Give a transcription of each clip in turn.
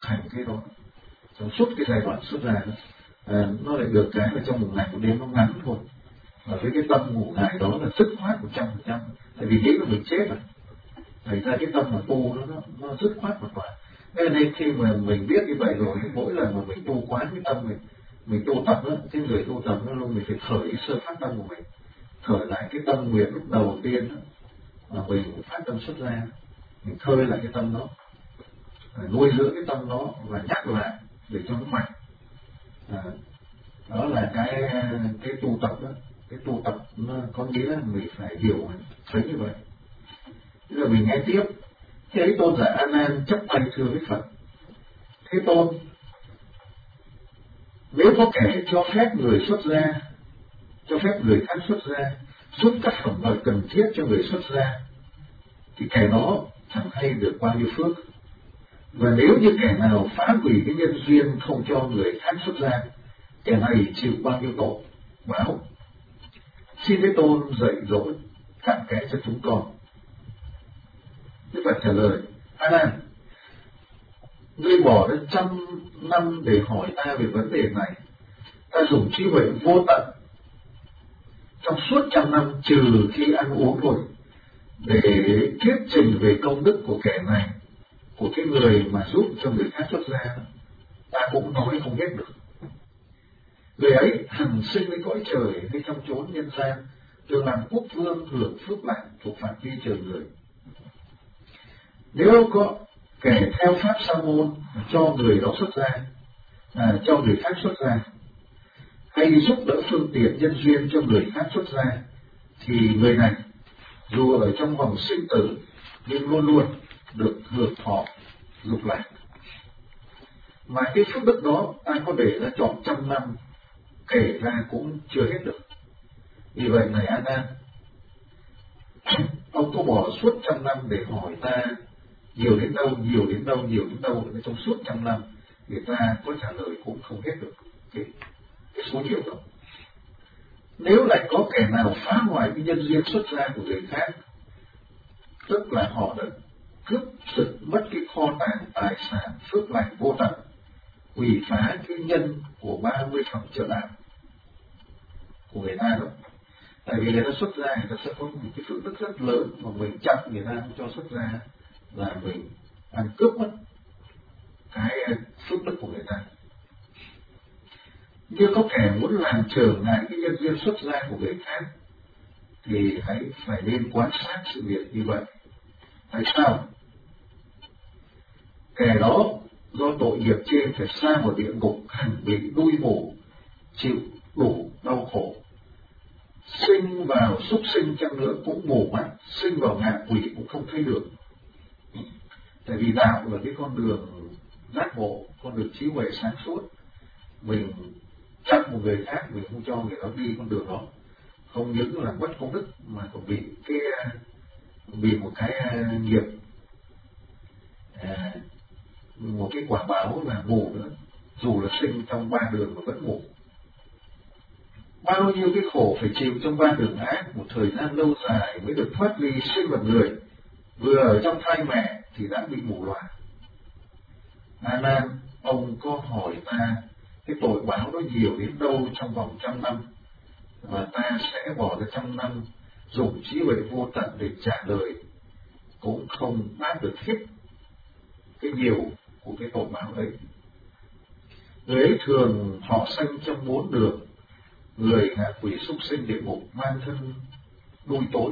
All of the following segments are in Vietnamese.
hành cái đó trong suốt cái giai đoạn xuất gia đó. Nó lại được cái là trong một ngày một đêm nó ngắn thôi, và với cái tâm ngủ ngại đó là dứt khoát 100%, tại vì nghĩ là mình chết rồi, thành ra cái tâm mà tu nó dứt khoát một quả. Nên khi mà mình biết như vậy rồi, mỗi lần mà mình tu quán cái tâm mình tu tập đó, cái người tu tập nó luôn mình phải khởi cái sơ phát tâm của mình, khởi lại cái tâm nguyện lúc đầu tiên đó, mà mình phát tâm xuất ra, mình khơi lại cái tâm đó, nuôi dưỡng cái tâm đó và nhắc lại để cho nó mạnh. Đó là cái tu tập đó. Cái tu tập nó có nghĩa là mình phải hiểu thấy như vậy. Bây giờ mình nghe tiếp. Thế Tôn giả A Nan chắp tay thưa với Phật: Thế Tôn, nếu có kẻ cho phép người xuất gia, cho phép người khác xuất gia, xuất các phẩm lợi cần thiết cho người xuất gia, thì kẻ đó chẳng hay được bao nhiêu phước. Và nếu như kẻ nào phá hủy cái nhân duyên không cho người khác xuất gia, kẻ này chịu bao nhiêu tội báo. Xin Thế Tôn dạy dỗ cặn kẽ cho chúng con. Đức Phật trả lời: A Nan, ngươi bỏ đến 100 năm để hỏi ta về vấn đề này. Ta dùng trí huệ vô tận trong suốt 100 năm trừ khi ăn uống thôi, để thuyết trình về công đức của kẻ này, của cái người mà giúp cho người khác xuất gia. Ta cũng nói không hết được. Người ấy hằng sinh với cõi trời hay trong chốn nhân gian, thường làm quốc vương hưởng phước lành thuộc phạm vi trời người. Nếu có kẻ theo pháp sa môn cho người đó xuất gia, cho người khác xuất gia, hay giúp đỡ phương tiện nhân duyên cho người khác xuất gia, thì người này dù ở trong vòng sinh tử nhưng luôn luôn được hưởng thọ dục lạc. Mà cái phước đức đó ta có để ra trọn 100 năm kể ra cũng chưa hết được. Vì vậy này A Nan, ông có bỏ suốt 100 năm để hỏi ta nhiều đến đâu trong suốt 100 năm, người ta có trả lời cũng không hết được cái số nhiều đó. Nếu lại có kẻ nào phá hoại cái nhân duyên xuất gia của người khác, tức là họ đã cướp giật mất cái kho tàng tài sản phước lành vô tận, hủy phá cái nhân của 30 phẩm trợ đạo của người ta đó. Tại vì người ta xuất gia, người ta sẽ có một cái phước đức rất lớn, mà mình chặn người ta không cho xuất gia là mình ăn cướp mất cái phước đức của người ta. Như có kẻ muốn làm trở ngại cái nhân duyên xuất gia của người khác, thì hãy phải nên quan sát sự việc như vậy. Tại sao? Kẻ đó do tội nghiệp trên phải xa vào địa ngục, hẳn bị đuôi mù, chịu đủ đau khổ. Sinh vào súc sinh chăng nữa cũng mù mắt, sinh vào ngạ quỷ cũng không thấy được. Tại vì đạo là cái con đường giác ngộ, con đường trí huệ sáng suốt. Mình chặn một người khác, mình không cho người đó đi con đường đó, không những là mất công đức mà còn bị một cái nghiệp, một cái quả báo là mù nữa. Dù là sinh trong 3 đường mà vẫn mù. Bao nhiêu cái khổ phải chịu trong 3 đường ác, một thời gian lâu dài mới được thoát ly sinh một người, vừa ở trong thai mẹ thì đã bị mù loà. A Nan, ông có hỏi ta cái tội báo nó nhiều đến đâu trong vòng 100 năm, và ta sẽ bỏ ra 100 năm dùng trí huệ vô tận để trả lời, cũng không đáp được hết cái nhiều của cái tội báo ấy. Người ấy thường thọ sanh trong 4 đường: người, ngạ quỷ, súc sinh, địa ngục, man thân, đuôi tối.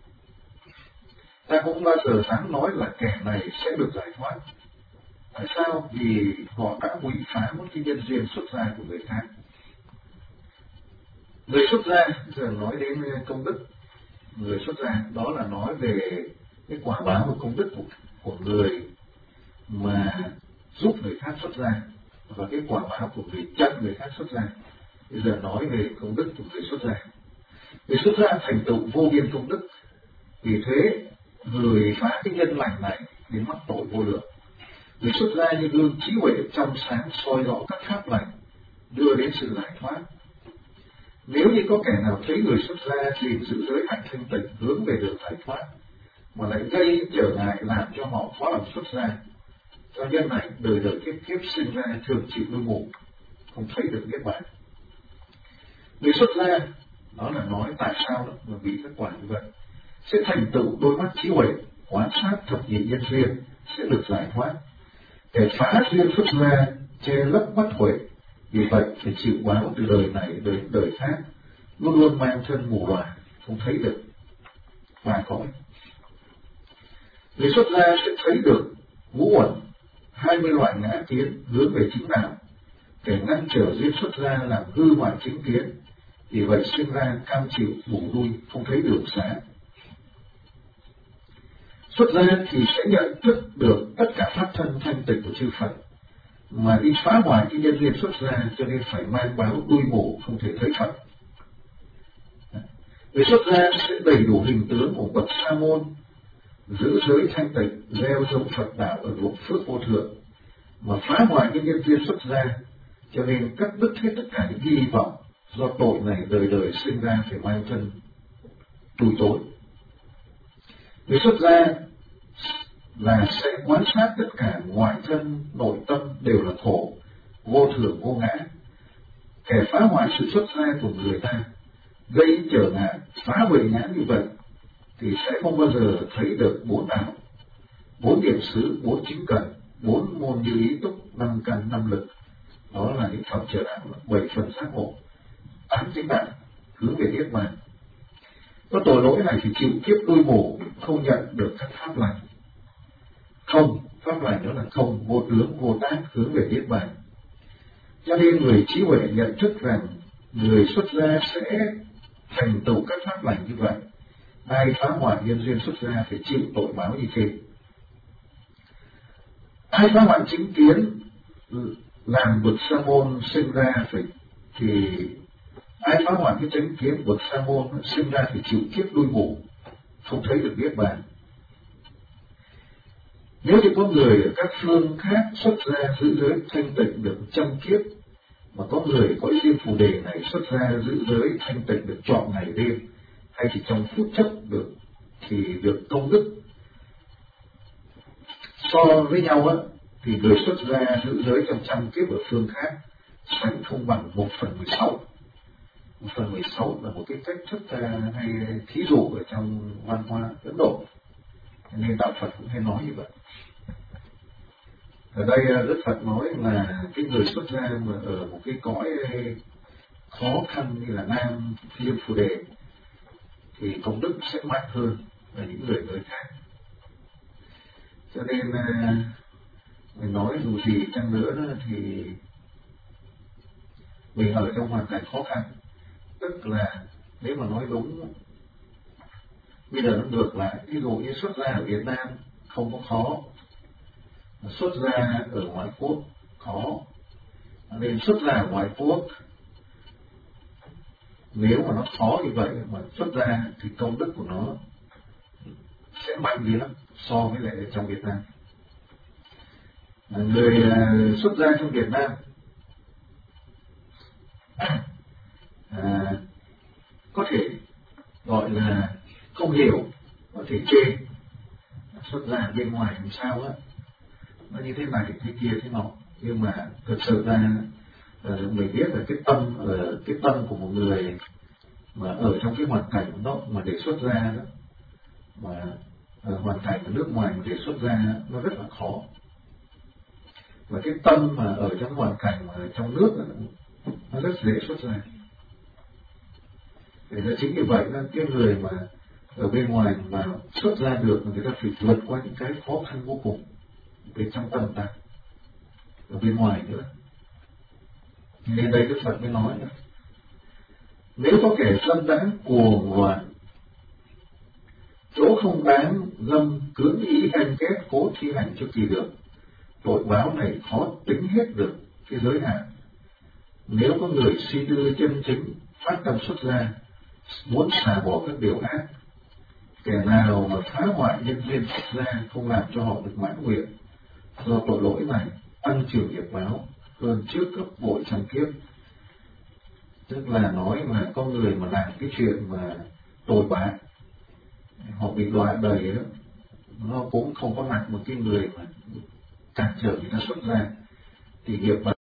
Ta cũng bao giờ dám nói là kẻ này sẽ được giải thoát. Tại sao? Vì họ đã hủy phá mất cái nhân duyên xuất gia của người khác. Người xuất gia, giờ nói đến công đức người xuất gia, đó là nói về cái quả báo và công đức của người mà giúp người khác xuất gia, và cái quả báo của người chặn người khác xuất gia. Bây giờ nói về công đức của người xuất gia. Người xuất gia thành tựu vô biên công đức, vì thế người phá cái nhân lành này đến mắc tội vô lượng. Người xuất gia như gương trí huệ trong sáng soi rõ các pháp lành, đưa đến sự giải thoát. Nếu như có kẻ nào thấy người xuất gia gìn giữ giới hạnh thanh tịnh hướng về đường giải thoát, mà lại gây trở ngại làm cho họ khó lòng xuất gia, do nhân này đời đời kiếp kiếp sinh ra thường chịu đuôi mù, không thấy được niết bàn. Người xuất gia đó là nói tại sao đó mà bị các quả như vậy, sẽ thành tựu đôi mắt trí huệ, quán sát thập nhị nhân duyên, sẽ được giải thoát. Để phá duyên xuất gia che lấp mắt huệ, vì vậy phải chịu báo từ đời này đến đời khác, luôn luôn mang thân mù lòa, không thấy được ba cõi. Người xuất gia sẽ thấy được ngũ uẩn, 20 loại ngã kiến hướng về chính đạo, để ngăn trở duyên xuất gia làm hư hoại chính kiến, vì vậy sinh ra cam chịu bù đuôi, không thấy đường sáng. Xuất gia thì sẽ nhận thức được tất cả pháp thân thanh tịnh của chư Phật, mà đi phá hoại cái nhân duyên xuất gia, cho nên phải mang báo đuôi mù, không thể thấy Phật. Người xuất gia sẽ đầy đủ hình tướng của bậc sa môn, giữ giới thanh tịnh, gieo giống Phật đạo ở ruộng phước vô thượng, mà phá hoại cái nhân duyên xuất gia, cho nên cắt đứt hết tất cả những hy vọng do tội này đời đời sinh ra phải mang thân tui tối. Người xuất gia là sẽ quan sát tất cả ngoại thân nội tâm đều là khổ, vô thường vô ngã. Kẻ phá hoại sự xuất gia của người ta, gây trở ngại, phá huệ ngã như vậy, thì sẽ không bao giờ thấy được 4 đạo, 4 niệm xứ, 4 chính cần, 4 môn như ý túc, 5 căn 5 lực. Đó là những phẩm trợ đạo, 7 phần giác ngộ, 8 chính đạo hướng về niết bàn. Có tội lỗi này thì chịu kiếp đuôi mù, không nhận được các pháp lành. Không, pháp lành đó là không, vô tướng, vô tác, hướng về niết bàn. Cho nên người trí huệ nhận thức rằng người xuất gia sẽ thành tựu các pháp lành như vậy. Ai phá hoại nhân duyên xuất gia phải chịu tội báo như thế. Ai phá hoại chính kiến làm bậc sa môn sinh ra thì ai phá hoại cái chánh kiến bậc sa môn sinh ra thì chịu kiếp đuôi mù, không thấy được niết bàn. Nếu như có người ở các phương khác xuất gia giữ giới thanh tịnh được 100 kiếp, mà có người có duyên phù đề này xuất gia giữ giới thanh tịnh được trọn ngày đêm, hay chỉ trong phút chốc được, thì được công đức so với nhau á, thì người xuất gia giữ giới trong 100 kiếp ở phương khác sánh không bằng 1/16. 1/16 là một cái cách thức hay thí dụ ở trong văn hóa Ấn Độ, nên đạo Phật cũng hay nói như vậy. Ở đây Đức Phật nói là cái người xuất gia mà ở một cái cõi khó khăn như là Nam Thiên Phù Đề thì công đức sẽ mạnh hơn là những người nơi khác. Cho nên mình nói dù gì chăng nữa đó, thì mình ở trong hoàn cảnh khó khăn, tức là nếu mà nói đúng, bây giờ nó ngược lại, ví dụ như xuất gia ở Việt Nam không có khó, xuất gia ở ngoại quốc khó, nên xuất gia ở ngoại quốc nếu mà nó khó như vậy mà xuất gia thì công đức của nó sẽ mạnh đi lắm so với lại trong Việt Nam. Người xuất gia trong Việt Nam có thể gọi là không hiểu, có thể chê xuất gia bên ngoài làm sao á, nó như thế này thế kia thế nọ, nhưng mà thực sự ra mình biết là cái tâm của một người mà ở trong cái hoàn cảnh đó mà để xuất gia đó, mà ở hoàn cảnh ở nước ngoài mà để xuất gia nó rất là khó. Và cái tâm mà ở trong hoàn cảnh mà ở trong nước đó, nó rất dễ xuất gia. Để ra chính vì vậy nên cái người mà ở bên ngoài mà xuất ra được, người ta phải vượt qua những cái khó khăn vô cùng bên trong tâm ta, ở bên ngoài nữa. Nên đây Đức Phật mới nói nữa, nếu có kẻ dâm đãng cuồng loạn, chỗ không đáng dâm cưỡng ý ganh ghét cố thi hành cho kỳ được, tội báo này khó tính hết được cái giới hạn. Nếu có người suy tư chân chính phát tâm xuất gia, muốn xả bỏ các điều ác, kẻ nào mà phá hoại nhân duyên xuất gia không làm cho họ được mãn nguyện, do tội lỗi này tăng trưởng nghiệp báo hơn trước gấp bội trăm kiếp. Tức là nói là có người mà làm cái chuyện mà tồi bại, họ bị đọa đầy đó, nó cũng không có nặng một cái người mà cản trở người ta xuất gia, thì nghiệp